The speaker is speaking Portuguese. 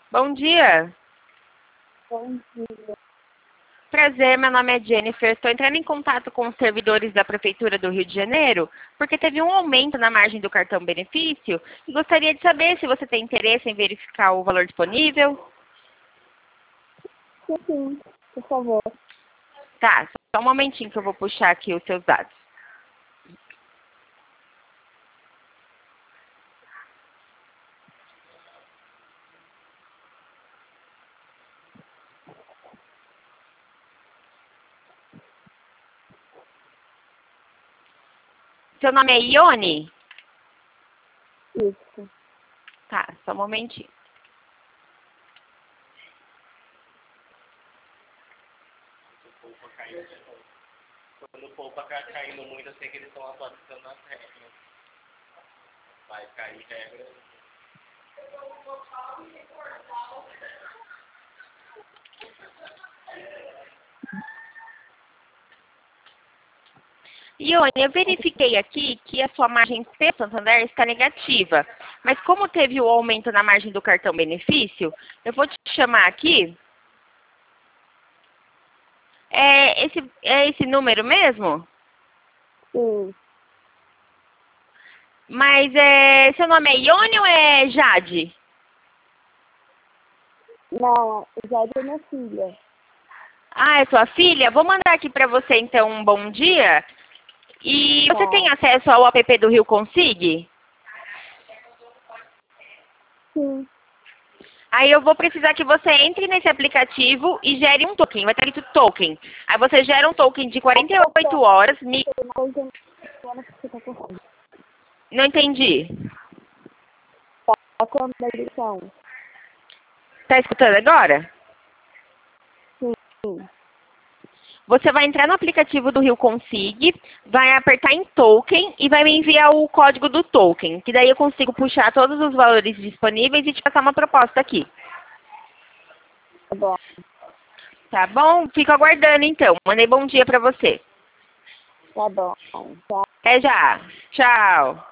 Bom dia. Bom dia. Prazer, meu nome é Jennifer. Estou entrando em contato com os servidores da Prefeitura do Rio de Janeiro, porque teve um aumento na margem do cartão benefício e gostaria de saber se você tem interesse em verificar o valor disponível. Sim, por favor. Tá, só um momentinho que eu vou puxar aqui os seus dados. Seu nome é Ione? Isso. Tá, só um momentinho. Quando o povo tá caindo muito, eu sei que eles estão atualizando as regras. Vai cair regra. Ione, eu verifiquei aqui que a sua margem pelo Santander está negativa. Mas como teve o aumento na margem do cartão benefício, eu vou te chamar aqui. É esse número mesmo? Sim. Mas seu nome é Ione ou é Jade? Não, já é minha filha. Ah, é sua filha? Vou mandar aqui para você então um bom dia. E você Tá. tem acesso ao app do Rio Consig? Sim. Aí eu vou precisar que você entre nesse aplicativo e gere um token. Vai estar escrito token. Aí você gera um token de 48 horas. Não entendo o que você tá correndo. Não entendi. Tá com a ligação? Tá escutando agora? Sim. Você vai entrar no aplicativo do Rio Consig, vai apertar em token e vai me enviar o código do token, que daí eu consigo puxar todos os valores disponíveis e te passar uma proposta aqui. Tá bom. Tá bom? Fico aguardando então. Mandei bom dia pra você. Tá bom. Tá. Até já. Tchau.